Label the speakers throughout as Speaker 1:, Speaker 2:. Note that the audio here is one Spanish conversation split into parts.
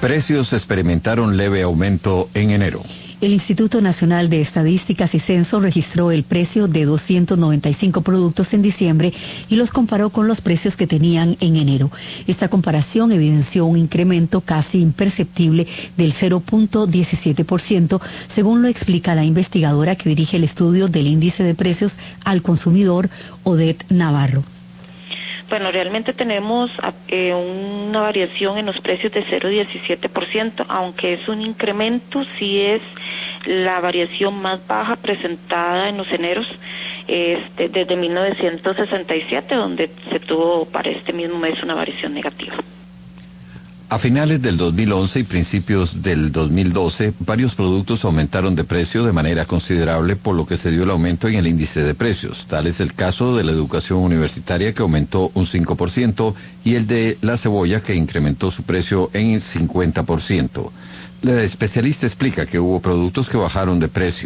Speaker 1: Precios experimentaron leve aumento en enero.
Speaker 2: El Instituto Nacional de Estadísticas y Censo registró el precio de 295 productos en diciembre y los comparó con los precios que tenían en enero. Esta comparación evidenció un incremento casi imperceptible del 0.17%, según lo explica la investigadora que dirige el estudio del índice de precios al consumidor, Odette Navarro.
Speaker 3: Bueno, realmente tenemos una variación en los precios de 0.17%, aunque es un incremento, sí es la variación más baja presentada en los eneros desde 1967, donde se tuvo para este mismo mes una variación negativa.
Speaker 1: A finales del 2011 y principios del 2012, varios productos aumentaron de precio de manera considerable, por lo que se dio el aumento en el índice de precios. Tal es el caso de la educación universitaria, que aumentó un 5%, y el de la cebolla, que incrementó su precio en 50%. La especialista explica que hubo productos que bajaron de precio.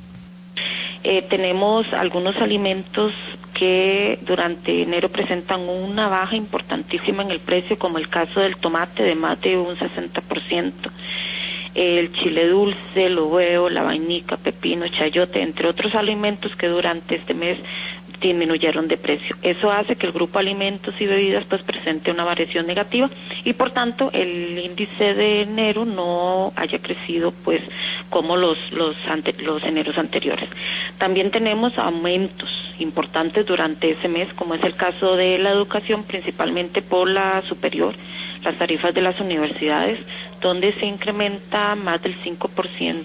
Speaker 3: Tenemos algunos alimentos que durante enero presentan una baja importantísima en el precio, como el caso del tomate de más de un 60%, el chile dulce, el huevo, la vainica, pepino, chayote, entre otros alimentos que durante este mes disminuyeron de precio. Eso hace que el grupo alimentos y bebidas pues presente una variación negativa y por tanto el índice de enero no haya crecido pues como los eneros anteriores. También tenemos aumentos importantes durante ese mes, como es el caso de la educación, principalmente por la superior, las tarifas de las universidades, donde se incrementa más del 5%.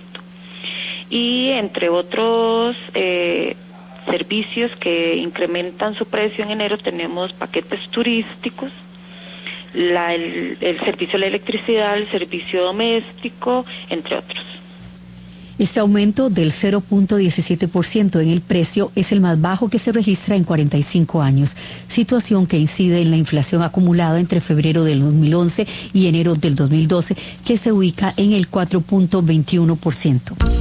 Speaker 3: Y entre otros servicios que incrementan su precio en enero tenemos paquetes turísticos, el servicio de la electricidad, el servicio doméstico, entre otros.
Speaker 2: Este aumento del 0.17% en el precio es el más bajo que se registra en 45 años, situación que incide en la inflación acumulada entre febrero del 2011 y enero del 2012, que se ubica en el 4.21%.